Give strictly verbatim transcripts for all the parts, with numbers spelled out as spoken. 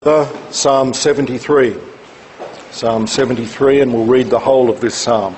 Psalm seventy-three. Psalm seventy-three, and we'll read the whole of this psalm.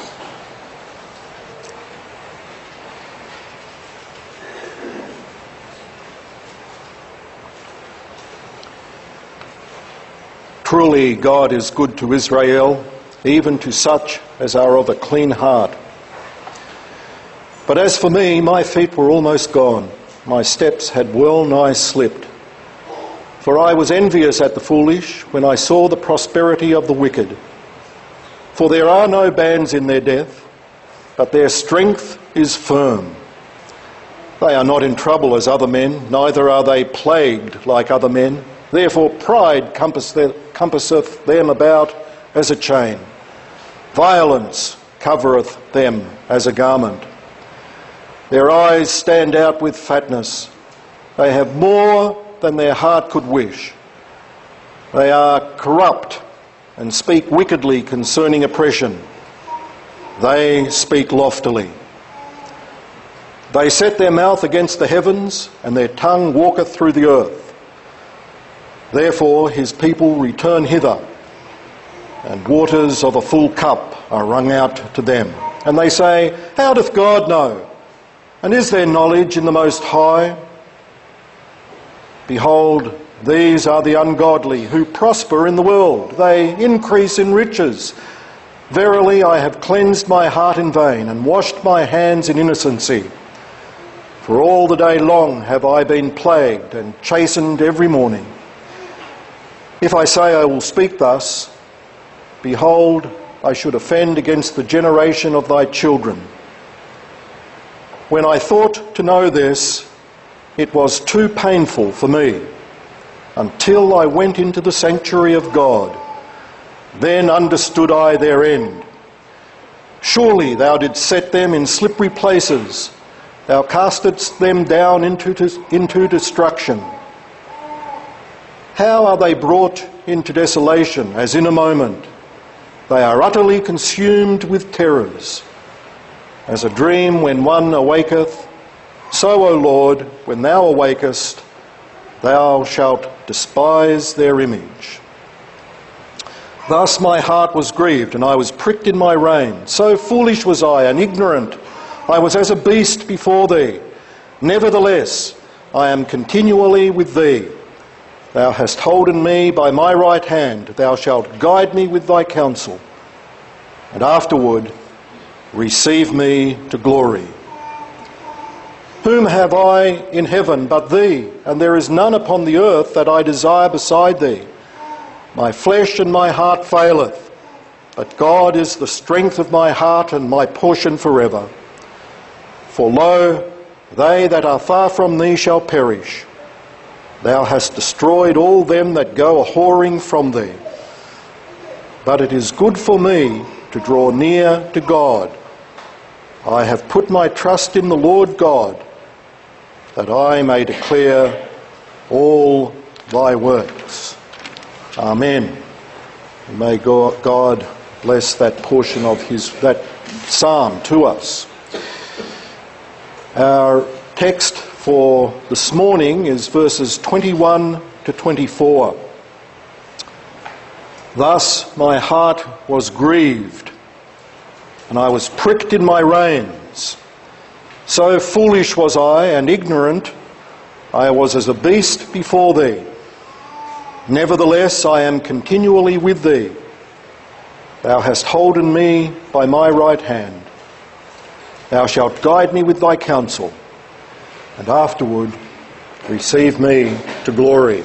Truly God is good to Israel, even to such as are of a clean heart. But as for me, my feet were almost gone, my steps had well nigh slipped. For I was envious at the foolish when I saw the prosperity of the wicked. For there are no bands in their death, but their strength is firm. They are not in trouble as other men, neither are they plagued like other men. Therefore pride compasseth them about as a chain. Violence covereth them as a garment. Their eyes stand out with fatness. They have more than their heart could wish. They are corrupt and speak wickedly concerning oppression. They speak loftily. They set their mouth against the heavens, and their tongue walketh through the earth. Therefore his people return hither, and waters of a full cup are wrung out to them. And they say, How doth God know? And is there knowledge in the Most High? Behold, these are the ungodly who prosper in the world. They increase in riches. Verily, I have cleansed my heart in vain and washed my hands in innocency. For all the day long have I been plagued and chastened every morning. If I say I will speak thus, behold, I should offend against the generation of thy children. When I thought to know this, it was too painful for me, until I went into the sanctuary of God. Then understood I their end. Surely thou didst set them in slippery places. Thou castedst them down into, into destruction. How are they brought into desolation, as in a moment? They are utterly consumed with terrors. As a dream when one awaketh, so, O Lord, when thou awakest, thou shalt despise their image. Thus my heart was grieved, and I was pricked in my rein. So foolish was I, and ignorant. I was as a beast before thee. Nevertheless, I am continually with thee. Thou hast holden me by my right hand. Thou shalt guide me with thy counsel, and afterward receive me to glory. Whom have I in heaven but thee? And there is none upon the earth that I desire beside thee. My flesh and my heart faileth, but God is the strength of my heart and my portion forever. For lo, they that are far from thee shall perish. Thou hast destroyed all them that go a-whoring from thee. But it is good for me to draw near to God. I have put my trust in the Lord God, that I may declare all thy works. Amen. And may God bless that portion of his that psalm to us. Our text for this morning is verses twenty-one to twenty-four. Thus my heart was grieved, and I was pricked in my reins. So foolish was I, and ignorant, I was as a beast before thee. Nevertheless, I am continually with thee. Thou hast holden me by my right hand. Thou shalt guide me with thy counsel, and afterward receive me to glory.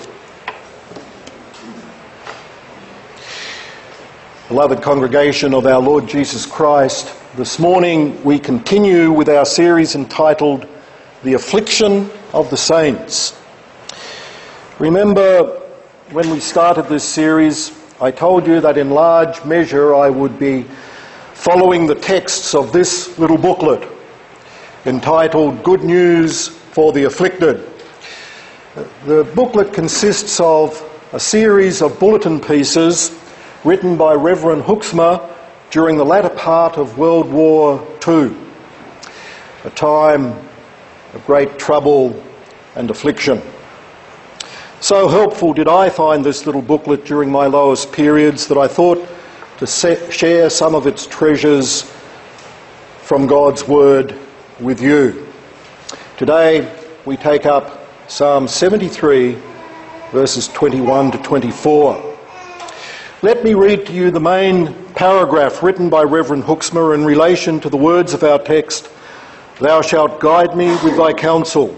Beloved congregation of our Lord Jesus Christ, this morning we continue with our series entitled The Affliction of the Saints. Remember, when we started this series, I told you that in large measure I would be following the texts of this little booklet entitled Good News for the Afflicted. The booklet consists of a series of bulletin pieces written by Reverend Hoeksma during the latter part of World War Two, a time of great trouble and affliction. So helpful did I find this little booklet during my lowest periods that I thought to share some of its treasures from God's Word with you. Today we take up Psalm seventy-three, verses twenty-one to twenty-four. Let me read to you the main paragraph written by Reverend Hoeksma in relation to the words of our text, "Thou shalt guide me with thy counsel."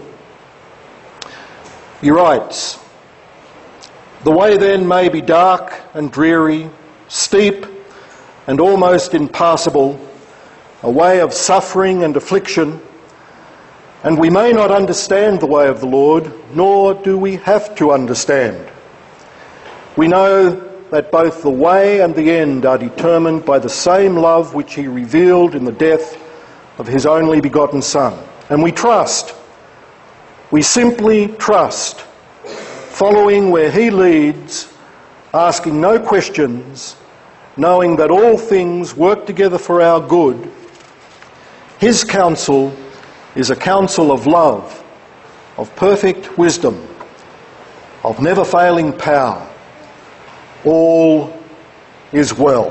He writes, "The way then may be dark and dreary, steep and almost impassable, a way of suffering and affliction, and we may not understand the way of the Lord, nor do we have to understand. We know that both the way and the end are determined by the same love which he revealed in the death of his only begotten Son. And we trust, we simply trust, following where he leads, asking no questions, knowing that all things work together for our good. His counsel is a counsel of love, of perfect wisdom, of never-failing power. All is well."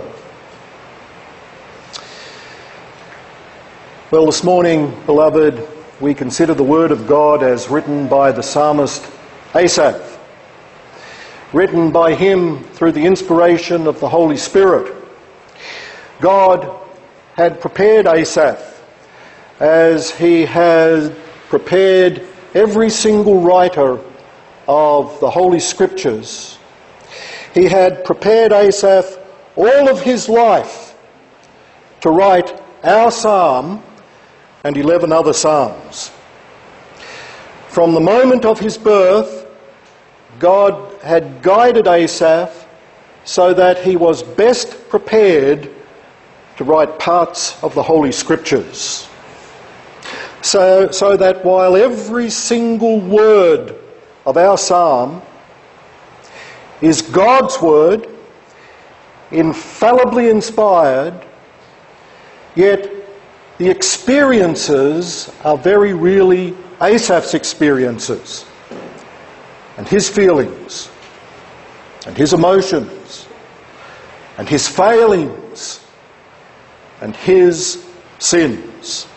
Well, this morning, beloved, we consider the Word of God as written by the psalmist Asaph, written by him through the inspiration of the Holy Spirit. God had prepared Asaph as he had prepared every single writer of the Holy Scriptures. He had prepared Asaph all of his life to write our psalm and eleven other psalms. From the moment of his birth, God had guided Asaph so that he was best prepared to write parts of the Holy Scriptures. So, so that while every single word of our psalm is God's word, infallibly inspired, yet the experiences are very really Asaph's experiences, and his feelings, and his emotions, and his failings, and his sins.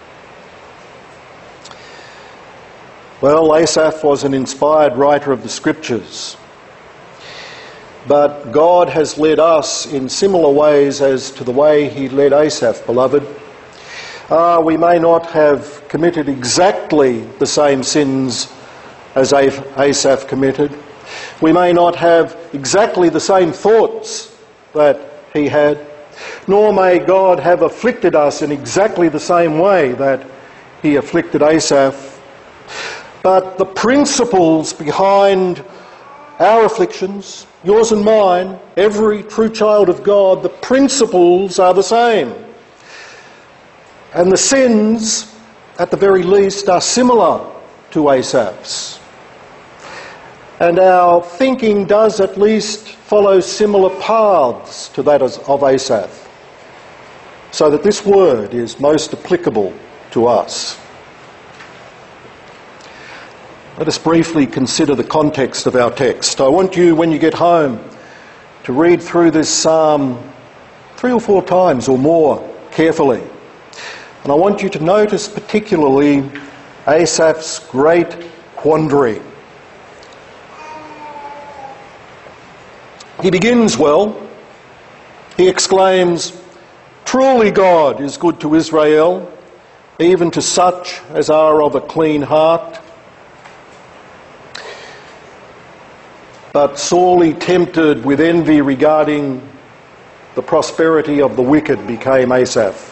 Well, Asaph was an inspired writer of the Scriptures. But God has led us in similar ways as to the way he led Asaph, beloved. Uh, we may not have committed exactly the same sins as Asaph committed. We may not have exactly the same thoughts that he had. Nor may God have afflicted us in exactly the same way that he afflicted Asaph. But the principles behind our afflictions, yours and mine, every true child of God, the principles are the same. And the sins, at the very least, are similar to Asaph's. And our thinking does at least follow similar paths to that of Asaph, so that this word is most applicable to us. Let us briefly consider the context of our text. I want you, when you get home, to read through this psalm three or four times or more carefully. And I want you to notice particularly Asaph's great quandary. He begins well. He exclaims, "Truly God is good to Israel, even to such as are of a clean heart." But sorely tempted with envy regarding the prosperity of the wicked became Asaph.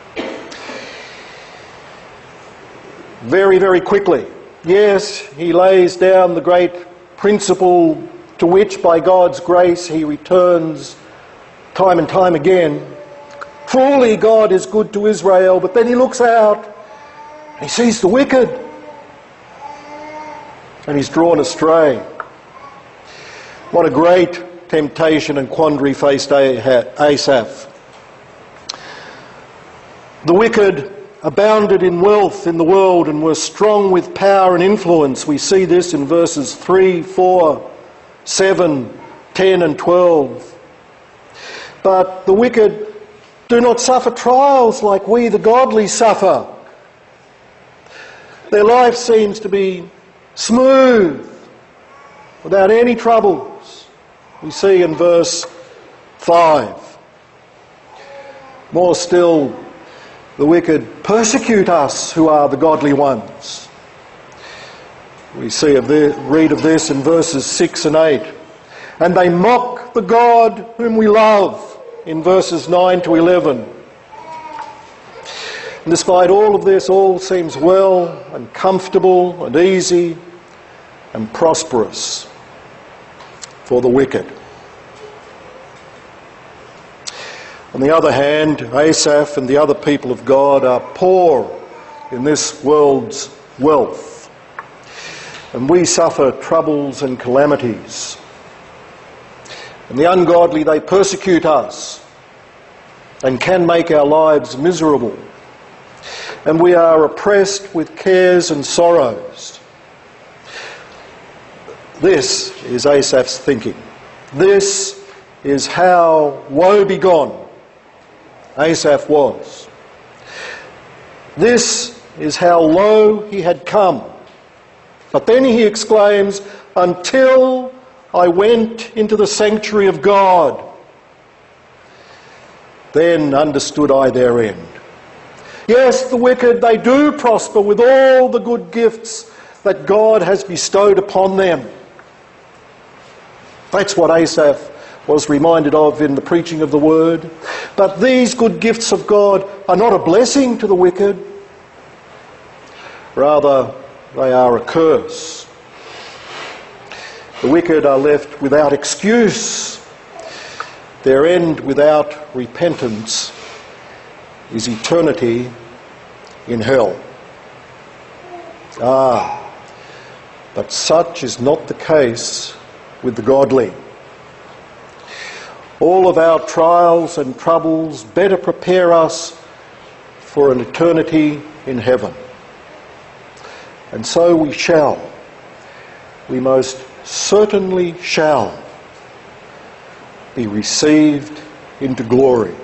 Very, very quickly. Yes, he lays down the great principle to which, by God's grace, he returns time and time again. Truly God is good to Israel, but then he looks out and he sees the wicked and he's drawn astray. What a great temptation and quandary faced Asaph. The wicked abounded in wealth in the world and were strong with power and influence. We see this in verses three, four, seven, ten and twelve. But the wicked do not suffer trials like we, the godly, suffer. Their life seems to be smooth, without any troubles. We see in verse five. More still, the wicked persecute us who are the godly ones. We see of the, read of this in verses six and eight. And they mock the God whom we love, in verses nine to eleven. And despite all of this, all seems well and comfortable and easy and prosperous for the wicked. On the other hand, Asaph and the other people of God are poor in this world's wealth, and we suffer troubles and calamities. And the ungodly, they persecute us and can make our lives miserable. And we are oppressed with cares and sorrows. This is Asaph's thinking. This is how woe-begone Asaph was. This is how low he had come. But then he exclaims, until I went into the sanctuary of God, then understood I their end. Yes, the wicked, they do prosper with all the good gifts that God has bestowed upon them. That's what Asaph was reminded of in the preaching of the word. But these good gifts of God are not a blessing to the wicked. Rather, they are a curse. The wicked are left without excuse. Their end without repentance is eternity in hell. Ah, but such is not the case with the godly. All of our trials and troubles better prepare us for an eternity in heaven. And so we shall. We most certainly shall be received into glory.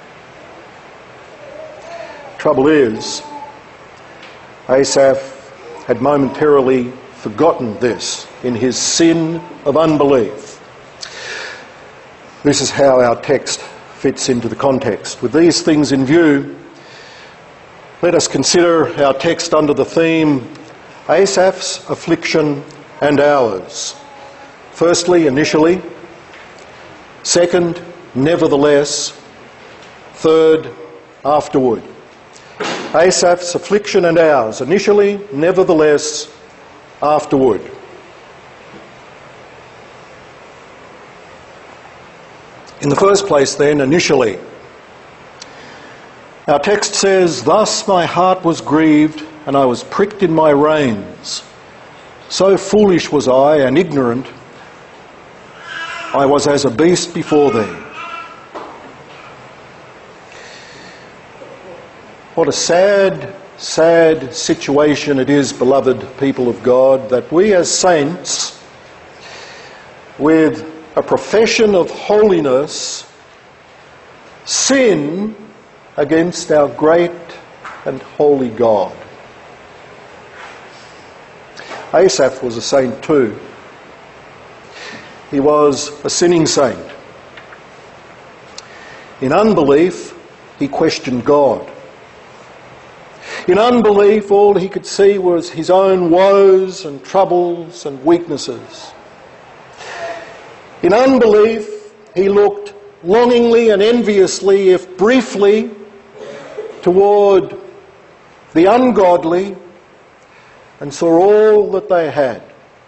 Trouble is, Asaph had momentarily forgotten this in his sin of unbelief. This is how our text fits into the context. With these things in view, let us consider our text under the theme, Asaph's affliction and ours. Firstly, initially. Second, nevertheless. Third, afterward. Asaph's affliction and ours. Initially, nevertheless, afterward. In the first place then, initially, our text says, thus my heart was grieved and I was pricked in my reins. So foolish was I and ignorant, I was as a beast before thee. What a sad, sad situation it is, beloved people of God, that we as saints, with a profession of holiness, sin against our great and holy God. Asaph was a saint too. He was a sinning saint. In unbelief, he questioned God. In unbelief, all he could see was his own woes and troubles and weaknesses. In unbelief, he looked longingly and enviously, if briefly, toward the ungodly and saw all that they had.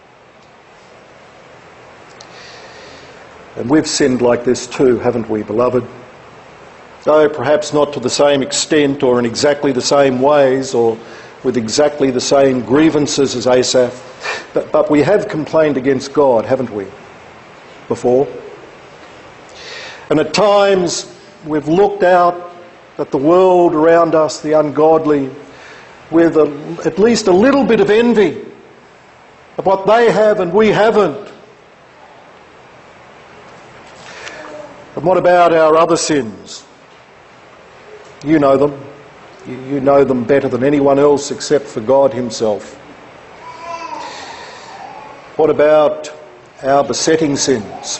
And we've sinned like this too, haven't we, beloved? Though perhaps not to the same extent or in exactly the same ways or with exactly the same grievances as Asaph, but, but we have complained against God, haven't we? Before. And at times we've looked out at the world around us, the ungodly, with a, at least a little bit of envy of what they have and we haven't. And what about our other sins? You know them. You know them better than anyone else except for God himself. What about our besetting sins?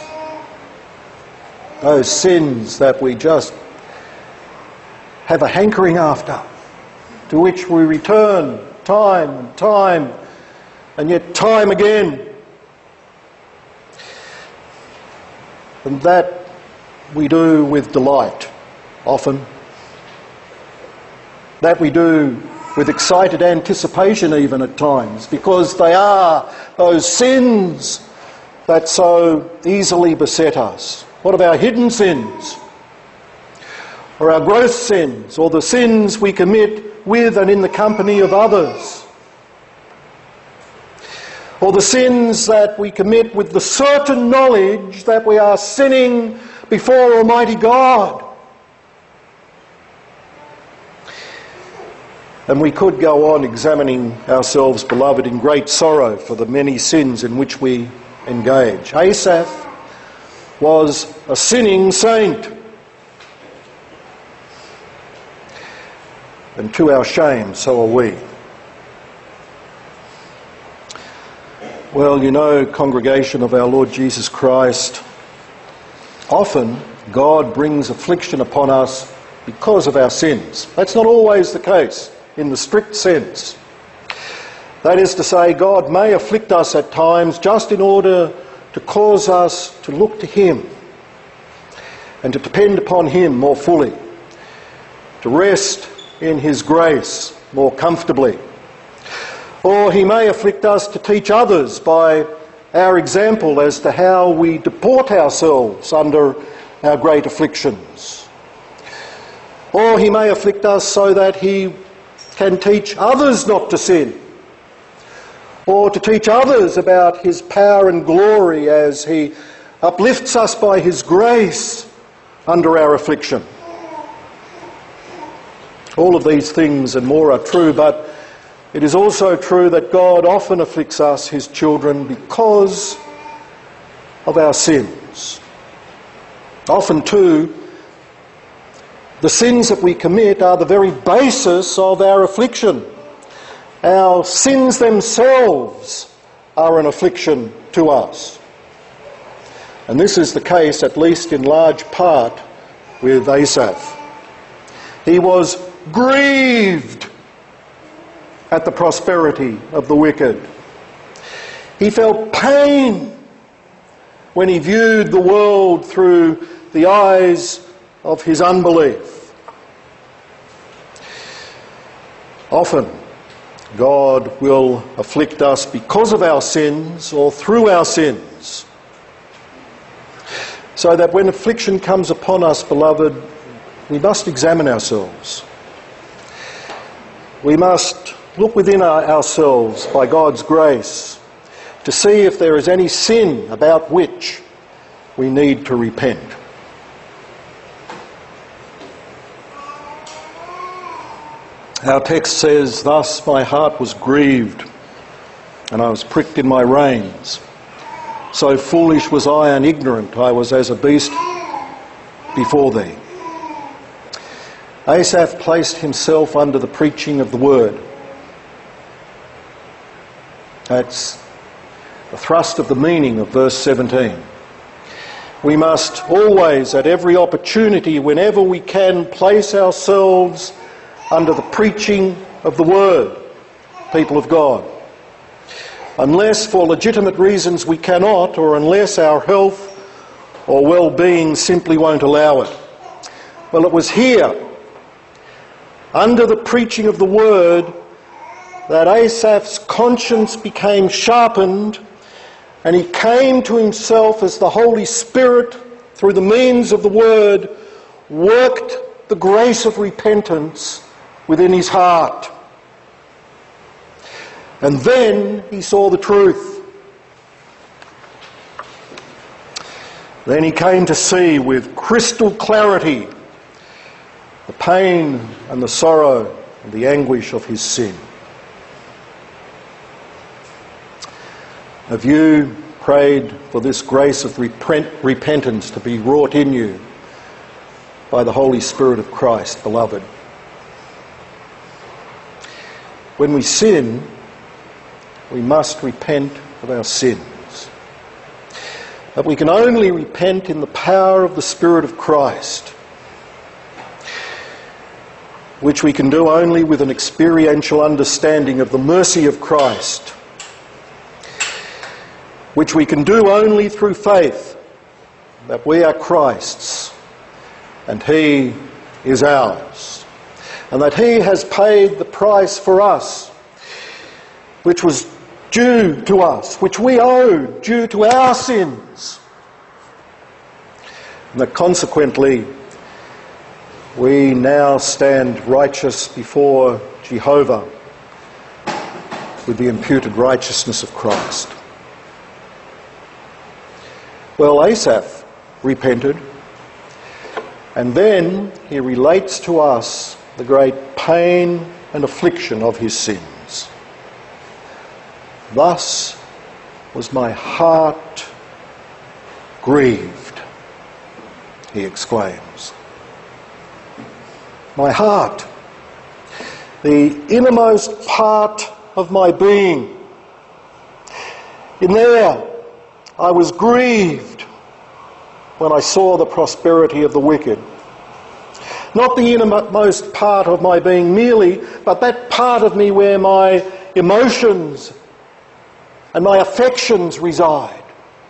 Those sins that we just have a hankering after, to which we return time and time and yet time again. And that we do with delight, often. That we do with excited anticipation even at times, because they are those sins that so easily beset us. What of our hidden sins? Or our gross sins, or the sins we commit with and in the company of others? Or the sins that we commit with the certain knowledge that we are sinning before Almighty God? And we could go on examining ourselves, beloved, in great sorrow for the many sins in which we engage. Asaph was a sinning saint. And to our shame, so are we. Well, you know, congregation of our Lord Jesus Christ, often God brings affliction upon us because of our sins. That's not always the case in the strict sense. That is to say, God may afflict us at times just in order to cause us to look to him and to depend upon him more fully, to rest in his grace more comfortably. Or he may afflict us to teach others by our example as to how we deport ourselves under our great afflictions. Or he may afflict us so that he can teach others not to sin, or to teach others about his power and glory as he uplifts us by his grace under our affliction. All of these things and more are true, but it is also true that God often afflicts us, his children, because of our sins. Often, too, the sins that we commit are the very basis of our affliction. Our sins themselves are an affliction to us. And this is the case, at least in large part, with Asaph. He was grieved at the prosperity of the wicked. He felt pain when he viewed the world through the eyes of his unbelief. Often, God will afflict us because of our sins or through our sins, so that when affliction comes upon us, beloved, we must examine ourselves. We must look within our, ourselves by God's grace to see if there is any sin about which we need to repent. Our text says, "Thus my heart was grieved, and I was pricked in my reins. So foolish was I and ignorant, I was as a beast before thee." Asaph placed himself under the preaching of the word. That's the thrust of the meaning of verse seventeen. We must always, at every opportunity, whenever we can, place ourselves under the preaching of the word, people of God. Unless for legitimate reasons we cannot, or unless our health or well-being simply won't allow it. Well, it was here, under the preaching of the word, that Asaph's conscience became sharpened, and he came to himself as the Holy Spirit, through the means of the word, worked the grace of repentance within his heart. And then he saw the truth. Then he came to see with crystal clarity the pain and the sorrow and the anguish of his sin. Have you prayed for this grace of repent, repentance to be wrought in you by the Holy Spirit of Christ, beloved? When we sin, we must repent of our sins. But we can only repent in the power of the Spirit of Christ, which we can do only with an experiential understanding of the mercy of Christ, which we can do only through faith that we are Christ's and he is ours, and that he has paid the price for us, which was due to us, which we owed due to our sins, and that consequently we now stand righteous before Jehovah with the imputed righteousness of Christ. Well, Asaph repented, and then he relates to us the great pain and affliction of his sins. Thus was my heart grieved, he exclaims. My heart, the innermost part of my being. In there, I was grieved when I saw the prosperity of the wicked. Not the innermost part of my being merely, but that part of me where my emotions and my affections reside.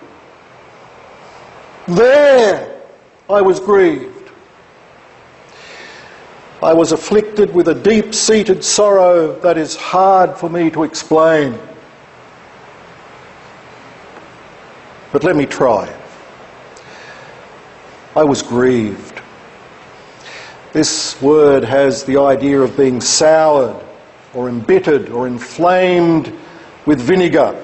There I was grieved. I was afflicted with a deep-seated sorrow that is hard for me to explain. But let me try. I was grieved. This word has the idea of being soured or embittered or inflamed with vinegar.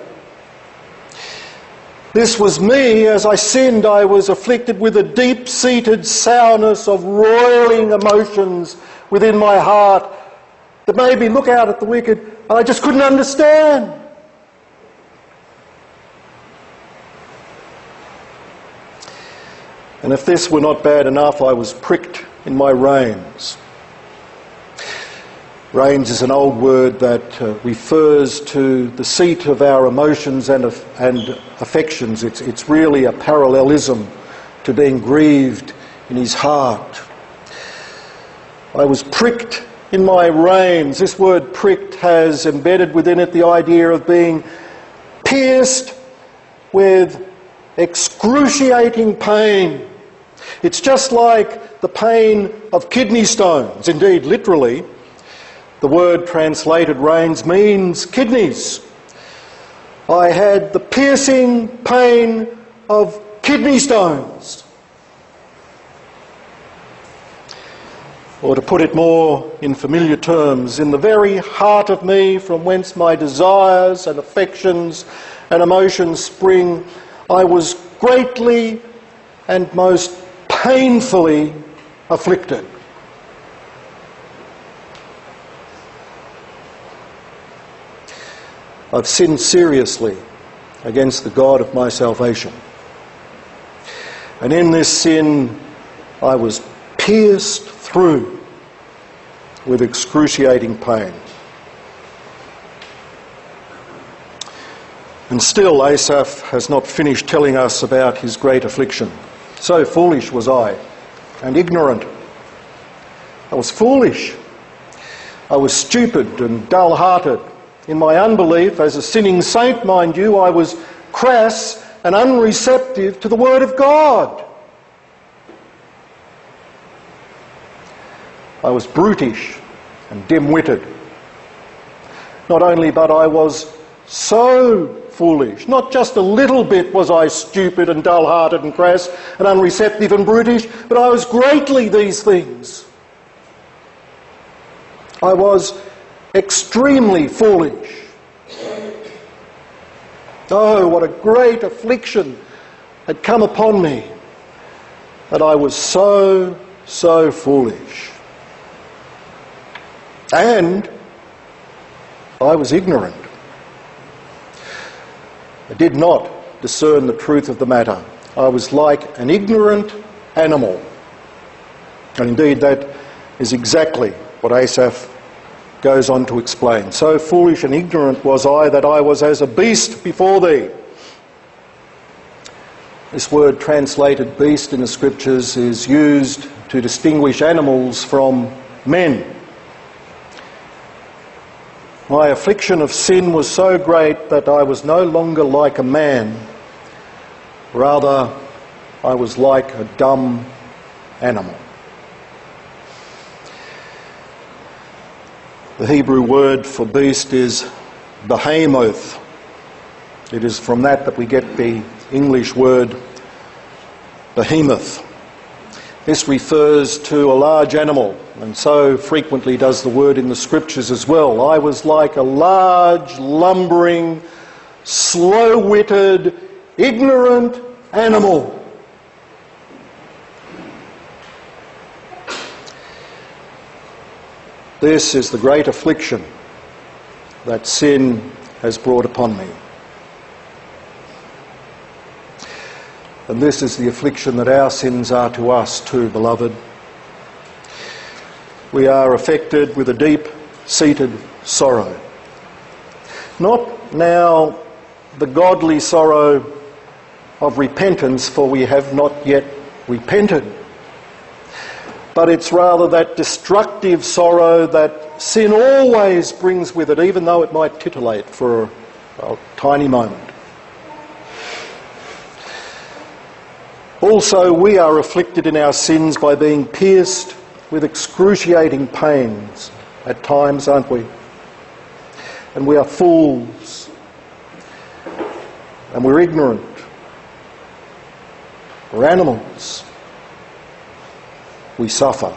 This was me. As I sinned, I was afflicted with a deep-seated sourness of roiling emotions within my heart that made me look out at the wicked and I just couldn't understand. And if this were not bad enough, I was pricked in my reins. Reins is an old word that uh, refers to the seat of our emotions and, and affections. It's, it's really a parallelism to being grieved in his heart. I was pricked in my reins. This word pricked has embedded within it the idea of being pierced with excruciating pain. It's just like the pain of kidney stones. Indeed, literally, the word translated reins means kidneys. I had the piercing pain of kidney stones. Or to put it more in familiar terms, in the very heart of me from whence my desires and affections and emotions spring, I was greatly and most painfully afflicted. I've sinned seriously against the God of my salvation. And in this sin, I was pierced through with excruciating pain. And still, Asaph has not finished telling us about his great affliction. So foolish was I, and ignorant. I was foolish. I was stupid and dull-hearted. In my unbelief, as a sinning saint, mind you, I was crass and unreceptive to the Word of God. I was brutish and dim-witted. Not only, but I was so foolish. Not just a little bit was I stupid and dull-hearted and crass and unreceptive and brutish, but I was greatly these things. I was extremely foolish. Oh, what a great affliction had come upon me, that I was so, so foolish. And I was ignorant. I did not discern the truth of the matter. I was like an ignorant animal. And indeed that is exactly what Asaph goes on to explain. So foolish and ignorant was I that I was as a beast before thee. This word translated beast in the scriptures is used to distinguish animals from men. My affliction of sin was so great that I was no longer like a man. Rather, I was like a dumb animal. The Hebrew word for beast is behemoth. It is from that that we get the English word behemoth. This refers to a large animal, and so frequently does the word in the scriptures as well. I was like a large, lumbering, slow-witted, ignorant animal. This is the great affliction that sin has brought upon me. And this is the affliction that our sins are to us too, beloved. We are affected with a deep-seated sorrow. Not now the godly sorrow of repentance, for we have not yet repented. But it's rather that destructive sorrow that sin always brings with it, even though it might titillate for a, a tiny moment. Also, we are afflicted in our sins by being pierced with excruciating pains at times, aren't we? And we are fools. And we're ignorant. We're animals. We suffer.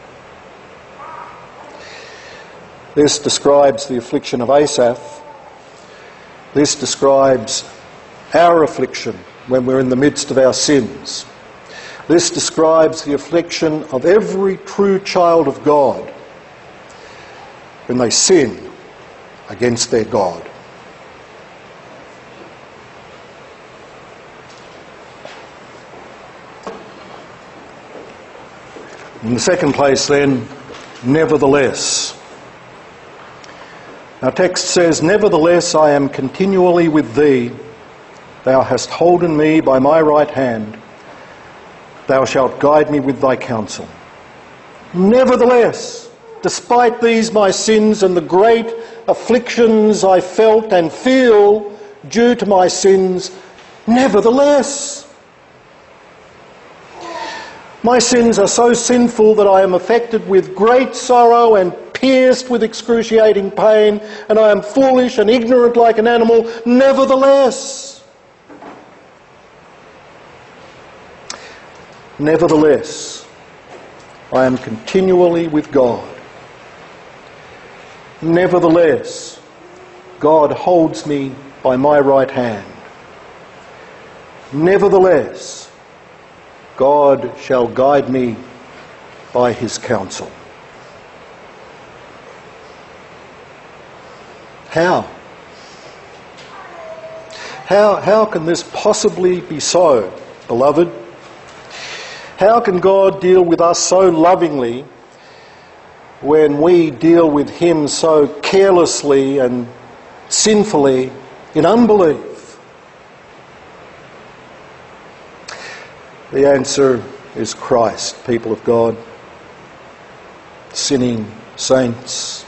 This describes the affliction of Asaph. This describes our affliction when we're in the midst of our sins. This describes the affliction of every true child of God when they sin against their God. In the second place then, nevertheless. Our text says, nevertheless I am continually with thee. Thou hast holden me by my right hand. Thou shalt guide me with thy counsel. Nevertheless, despite these my sins and the great afflictions I felt and feel due to my sins, nevertheless, my sins are so sinful that I am affected with great sorrow and pierced with excruciating pain, and I am foolish and ignorant like an animal. Nevertheless, nevertheless, I am continually with God. Nevertheless, God holds me by my right hand. Nevertheless, God shall guide me by his counsel. How? How, how can this possibly be so, beloved? How can God deal with us so lovingly when we deal with him so carelessly and sinfully in unbelief? The answer is Christ, people of God, sinning saints.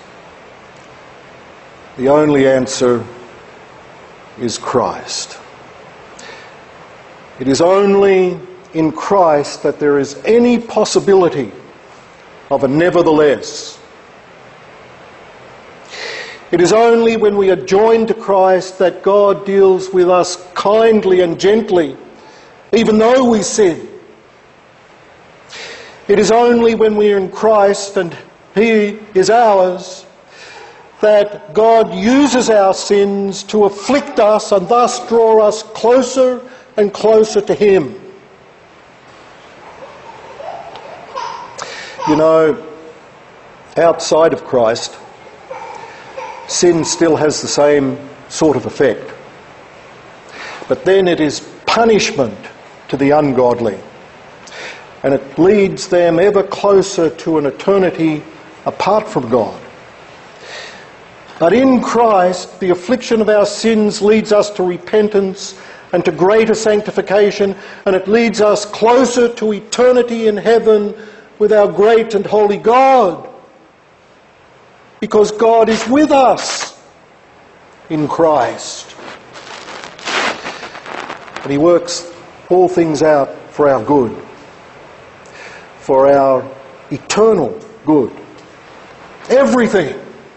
The only answer is Christ. It is only in Christ that there is any possibility of a nevertheless. It is only when we are joined to Christ that God deals with us kindly and gently, even though we sin. It is only when we are in Christ and he is ours that God uses our sins to afflict us and thus draw us closer and closer to him. You know, outside of Christ, sin still has the same sort of effect. But then it is punishment to the ungodly, and it leads them ever closer to an eternity apart from God. But in Christ, the affliction of our sins leads us to repentance and to greater sanctification, and it leads us closer to eternity in heaven with our great and holy God. Because God is with us in Christ. And He works all things out for our good, for our eternal good. Everything.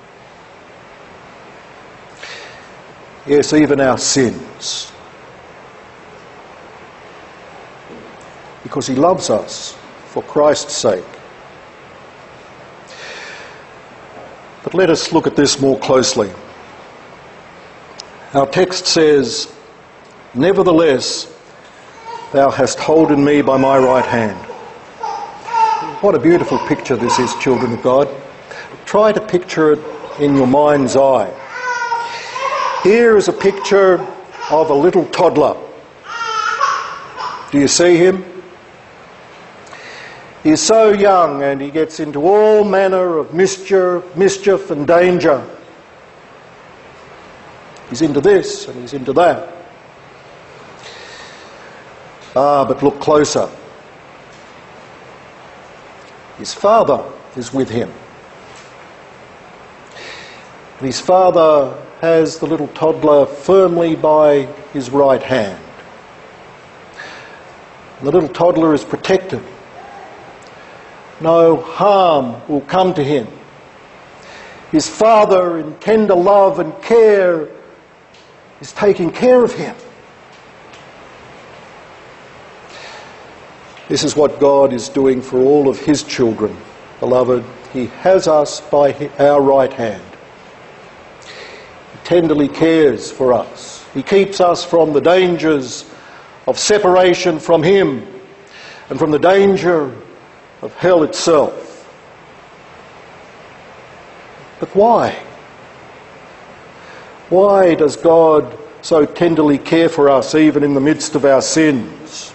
Yes, even our sins. Because He loves us for Christ's sake. But let us look at this more closely. Our text says, "Nevertheless, thou hast holden me by my right hand." What a beautiful picture this is, children of God. Try to picture it in your mind's eye. Here is a picture of a little toddler. Do you see him? He is so young and he gets into all manner of mischief, mischief and danger. He's into this and he's into that. Ah, but look closer. His father is with him. And his father has the little toddler firmly by his right hand. And the little toddler is protected. No harm will come to him. His father, in tender love and care, is taking care of him. This is what God is doing for all of His children. Beloved, He has us by our right hand. He tenderly cares for us. He keeps us from the dangers of separation from Him and from the danger of hell itself. But why? Why does God so tenderly care for us even in the midst of our sins?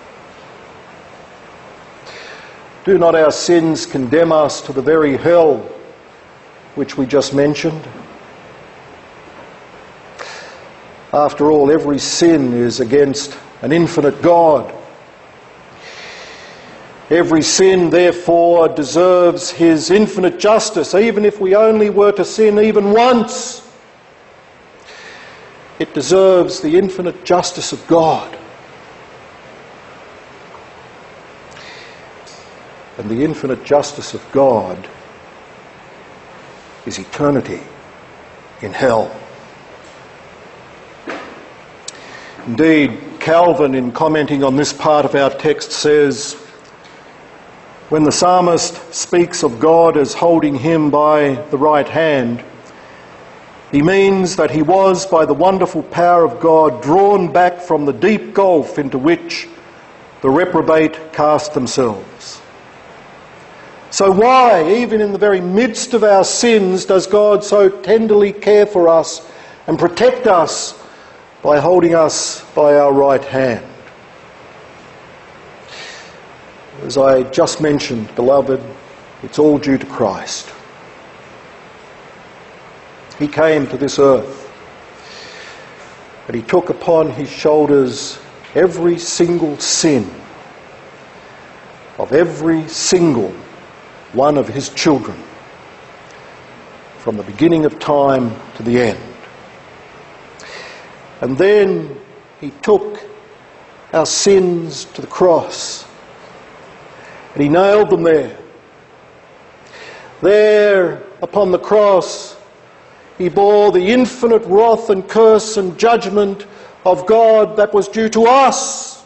Do not our sins condemn us to the very hell which we just mentioned? After all, every sin is against an infinite God. Every sin, therefore, deserves His infinite justice, even if we only were to sin even once. It deserves the infinite justice of God. And the infinite justice of God is eternity in hell. Indeed, Calvin, in commenting on this part of our text, says, when the psalmist speaks of God as holding him by the right hand, he means that he was, by the wonderful power of God, drawn back from the deep gulf into which the reprobate cast themselves. So why, even in the very midst of our sins, does God so tenderly care for us and protect us by holding us by our right hand? As I just mentioned, beloved, it's all due to Christ. He came to this earth and He took upon His shoulders every single sin of every single one of His children, from the beginning of time to the end. And then He took our sins to the cross and He nailed them there. There upon the cross He bore the infinite wrath and curse and judgment of God that was due to us.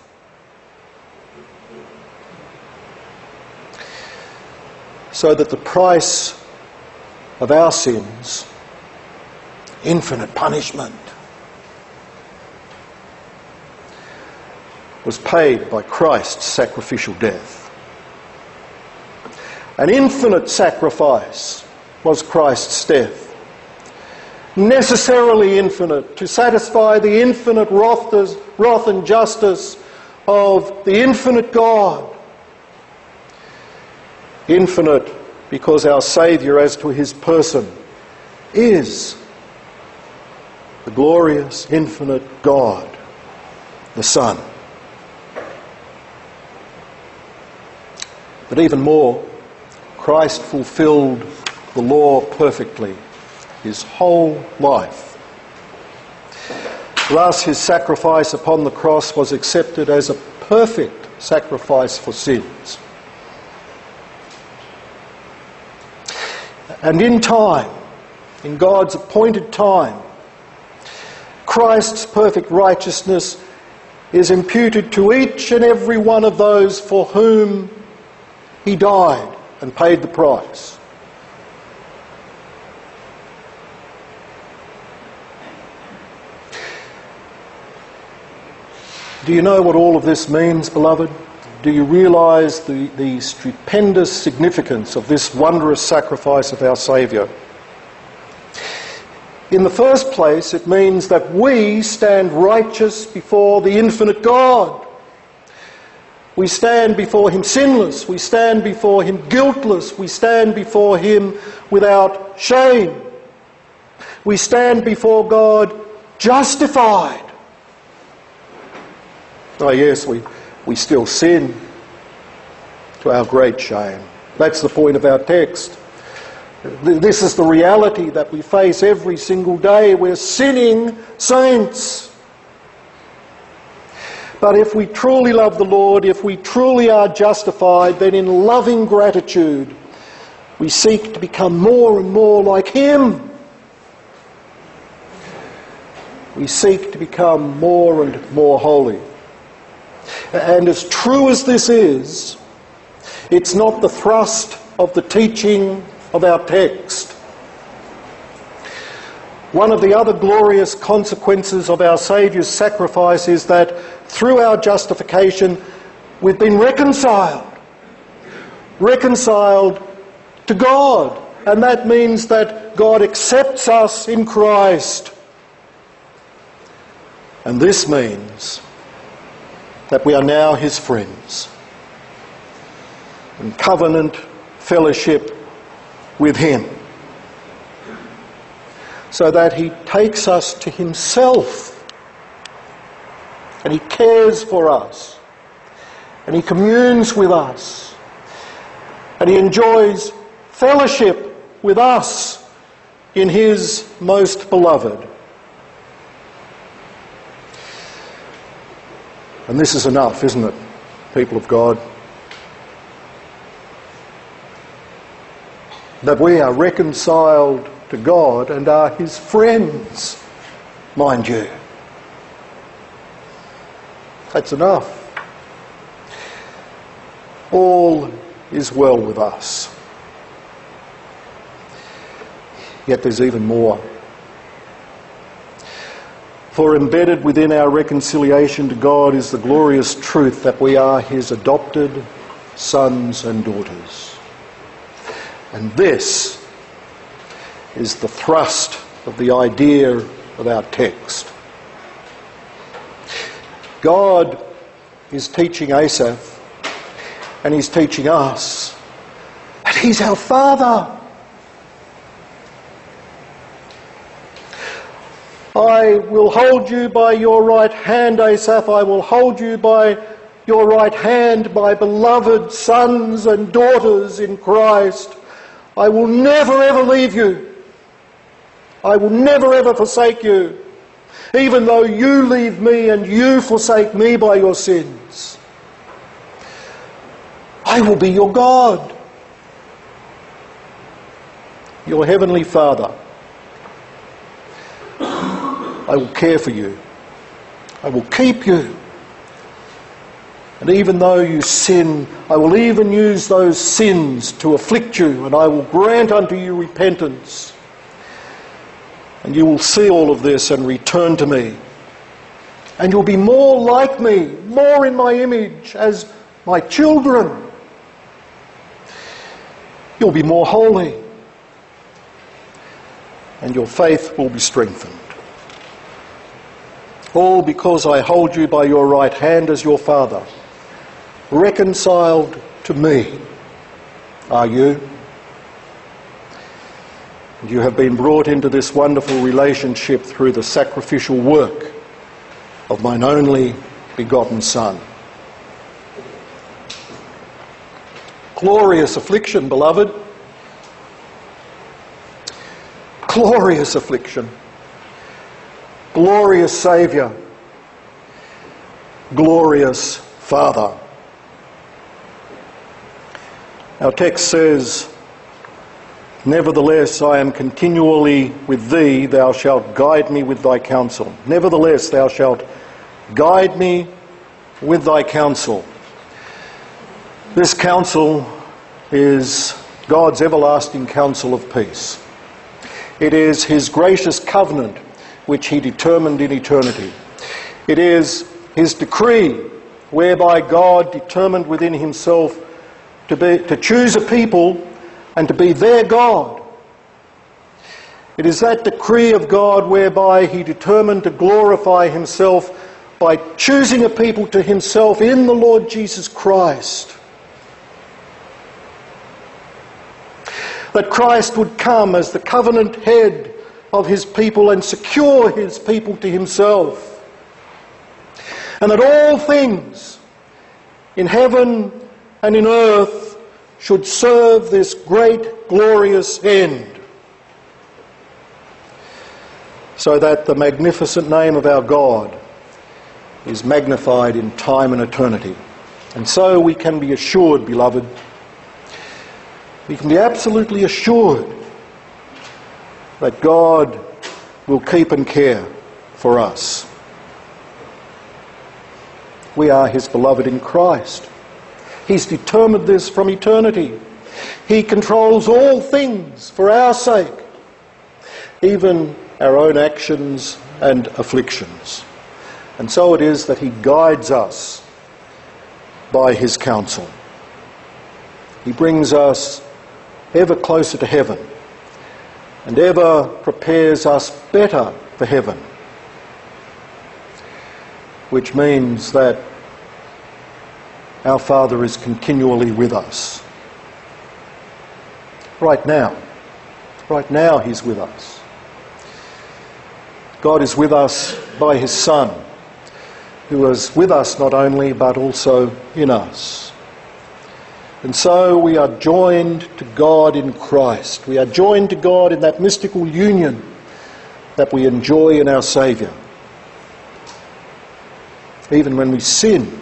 So that the price of our sins, infinite punishment, was paid by Christ's sacrificial death. An infinite sacrifice was Christ's death. Necessarily infinite, to satisfy the infinite wrath and justice of the infinite God. Infinite because our Saviour, as to his person, is the glorious, infinite God, the Son. But even more, Christ fulfilled the law perfectly, his whole life. Thus, his sacrifice upon the cross was accepted as a perfect sacrifice for sins. And in time, in God's appointed time, Christ's perfect righteousness is imputed to each and every one of those for whom he died and paid the price. Do you know what all of this means, beloved? Do you realise the, the stupendous significance of this wondrous sacrifice of our Saviour? In the first place, it means that we stand righteous before the infinite God. We stand before him sinless. We stand before him guiltless. We stand before him without shame. We stand before God justified. Oh yes, we, we still sin, to our great shame. That's the point of our text. This is the reality that we face every single day. We're sinning saints. But if we truly love the Lord, if we truly are justified, then in loving gratitude, we seek to become more and more like him. We seek to become more and more holy. And as true as this is, it's not the thrust of the teaching of our text. One of the other glorious consequences of our Saviour's sacrifice is that through our justification we've been reconciled. Reconciled to God. And that means that God accepts us in Christ. And this means that we are now his friends, in covenant fellowship with him, so that he takes us to himself, and he cares for us, and he communes with us, and he enjoys fellowship with us in his most beloved. And this is enough, isn't it, people of God? That we are reconciled to God and are his friends, mind you. That's enough. All is well with us. Yet there's even more. For embedded within our reconciliation to God is the glorious truth that we are his adopted sons and daughters. And this is the thrust of the idea of our text. God is teaching Asaph, and he's teaching us, that he's our Father. I will hold you by your right hand, Asaph. I will hold you by your right hand, my beloved sons and daughters in Christ. I will never ever leave you. I will never ever forsake you, even though you leave me and you forsake me by your sins. I will be your God, your heavenly Father. I will care for you. I will keep you. And even though you sin, I will even use those sins to afflict you, and I will grant unto you repentance. And you will see all of this and return to me. And you'll be more like me, more in my image as my children. You'll be more holy, and your faith will be strengthened. All because I hold you by your right hand as your Father, reconciled to me are you. And you have been brought into this wonderful relationship through the sacrificial work of mine only begotten Son. Glorious affliction, beloved. Glorious affliction. Glorious Saviour. Glorious Father. Our text says, "Nevertheless, I am continually with thee, thou shalt guide me with thy counsel." Nevertheless, thou shalt guide me with thy counsel. This counsel is God's everlasting counsel of peace. It is his gracious covenant which he determined in eternity. It is his decree whereby God determined within himself to be, to choose a people and to be their God. It is that decree of God whereby he determined to glorify himself by choosing a people to himself in the Lord Jesus Christ. That Christ would come as the covenant head of his people and secure his people to himself. And that all things in heaven and in earth should serve this great, glorious end. So that the magnificent name of our God is magnified in time and eternity. And so we can be assured, beloved, we can be absolutely assured that God will keep and care for us. We are his beloved in Christ. He's determined this from eternity. He controls all things for our sake, even our own actions and afflictions. And so it is that he guides us by his counsel. He brings us ever closer to heaven and ever prepares us better for heaven, which means that our Father is continually with us. Right now. Right now he's with us. God is with us by his Son, who is with us not only but also in us. And so we are joined to God in Christ. We are joined to God in that mystical union that we enjoy in our Saviour. Even when we sin,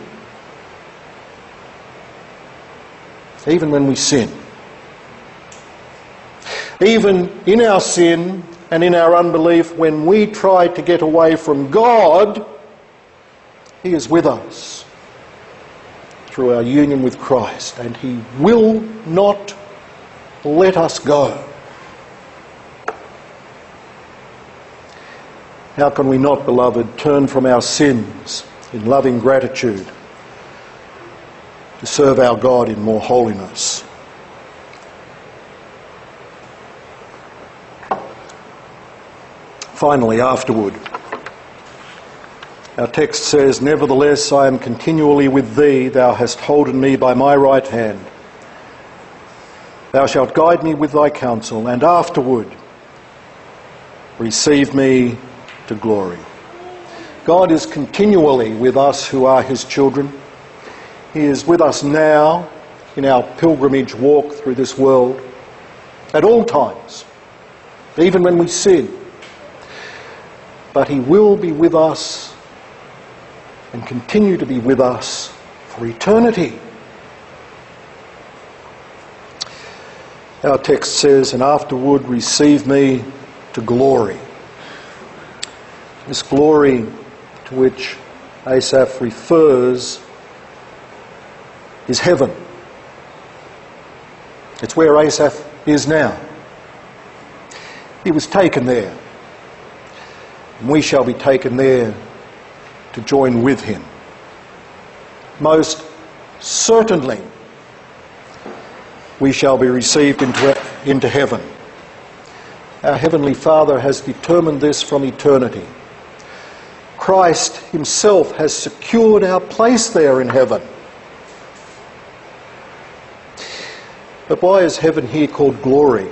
even when we sin, even in our sin and in our unbelief, when we try to get away from God, he is with us through our union with Christ, and he will not let us go. How can we not, beloved, turn from our sins in loving gratitude to serve our God in more holiness? Finally, afterward, our text says, "Nevertheless, I am continually with thee, thou hast holden me by my right hand. Thou shalt guide me with thy counsel, and afterward receive me to glory." God is continually with us who are his children. He is with us now in our pilgrimage walk through this world at all times, even when we sin. But he will be with us and continue to be with us for eternity. Our text says, "And afterward receive me to glory." This glory to which Asaph refers is heaven. It's where Asaph is now. He was taken there, and we shall be taken there to join with him. Most certainly, we shall be received into, into heaven. Our Heavenly Father has determined this from eternity. Christ himself has secured our place there in heaven. But why is heaven here called glory?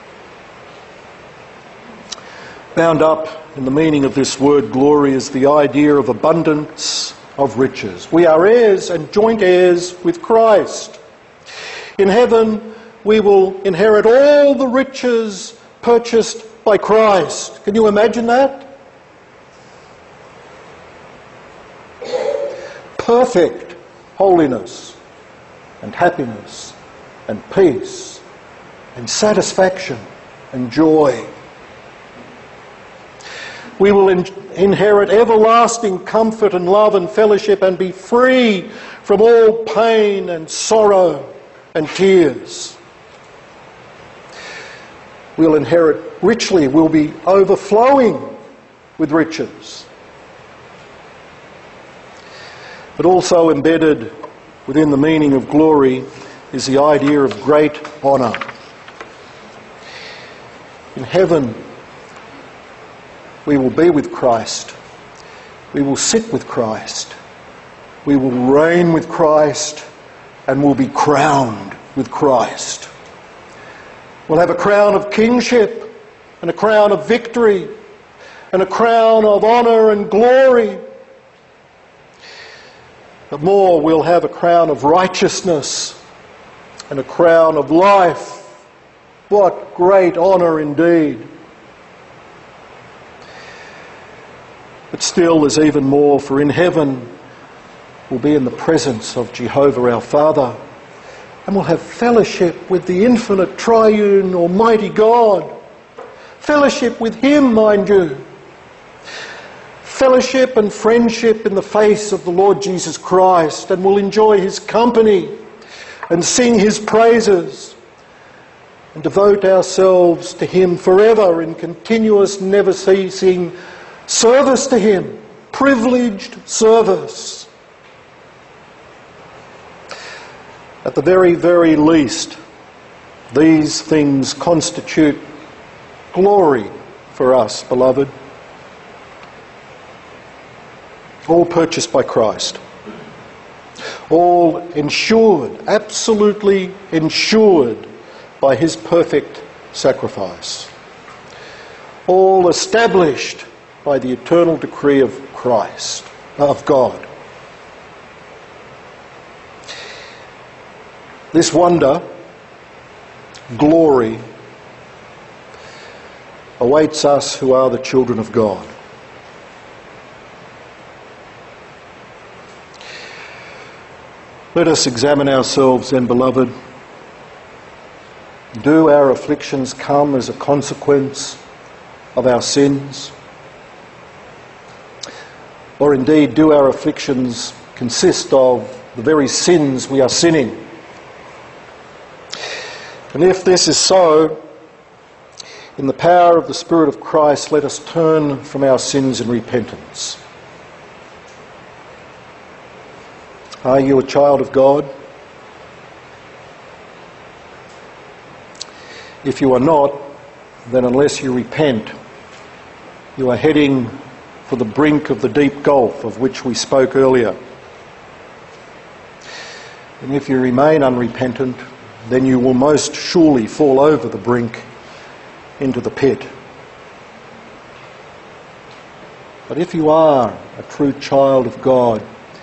Bound up in the meaning of this word glory is the idea of abundance of riches. We are heirs and joint heirs with Christ. In heaven, we will inherit all the riches purchased by Christ. Can you imagine that? Perfect holiness and happiness and peace and satisfaction and joy. We will in- inherit everlasting comfort and love and fellowship and be free from all pain and sorrow and tears. We'll inherit richly. We'll be overflowing with riches. But also embedded within the meaning of glory is the idea of great honour. In heaven, we will be with Christ. We will sit with Christ. We will reign with Christ and will be crowned with Christ. We'll have a crown of kingship and a crown of victory and a crown of honour and glory. But more, we'll have a crown of righteousness and a crown of life. What great honour indeed. But still there's even more, for in heaven we'll be in the presence of Jehovah our Father, and we'll have fellowship with the infinite triune almighty God. Fellowship with him, mind you. Fellowship and friendship in the face of the Lord Jesus Christ, and we'll enjoy his company and sing his praises and devote ourselves to him forever in continuous, never ceasing service to him, privileged service. At the very, very least, these things constitute glory for us, beloved. All purchased by Christ. All ensured, absolutely ensured by his perfect sacrifice. All established by the eternal decree of Christ, of God. This wonder, glory, awaits us who are the children of God. Let us examine ourselves then, beloved. Do our afflictions come as a consequence of our sins? Or indeed, do our afflictions consist of the very sins we are sinning? And if this is so, in the power of the Spirit of Christ, let us turn from our sins in repentance. Are you a child of God? If you are not, then unless you repent, you are heading for the brink of the deep gulf of which we spoke earlier. And if you remain unrepentant, then you will most surely fall over the brink into the pit. But if you are a true child of God,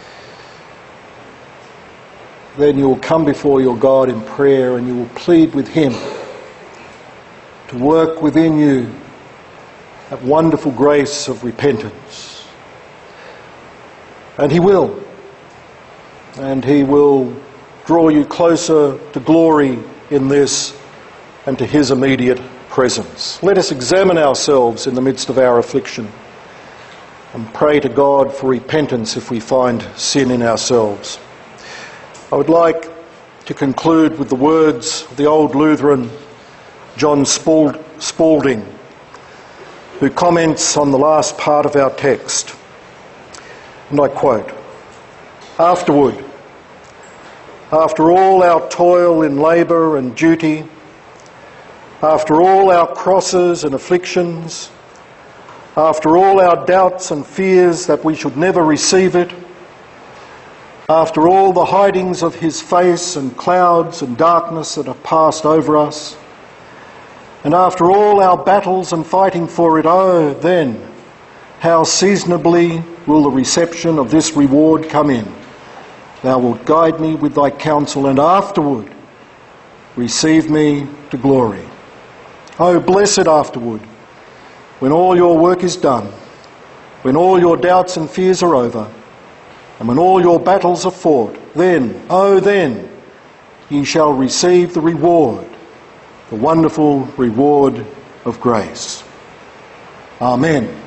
then you will come before your God in prayer and you will plead with him to work within you that wonderful grace of repentance. And he will. And he will draw you closer to glory in this and to his immediate presence. Let us examine ourselves in the midst of our affliction and pray to God for repentance if we find sin in ourselves. I would like to conclude with the words of the old Lutheran John Spalding, who comments on the last part of our text. And I quote, "Afterward, after all our toil in labour and duty, after all our crosses and afflictions, after all our doubts and fears that we should never receive it, after all the hidings of his face and clouds and darkness that have passed over us, and after all our battles and fighting for it, oh, then, how seasonably will the reception of this reward come in. Thou wilt guide me with thy counsel, and afterward receive me to glory. Oh, blessed afterward, when all your work is done, when all your doubts and fears are over, and when all your battles are fought, then, oh then, ye shall receive the reward, the wonderful reward of grace. Amen.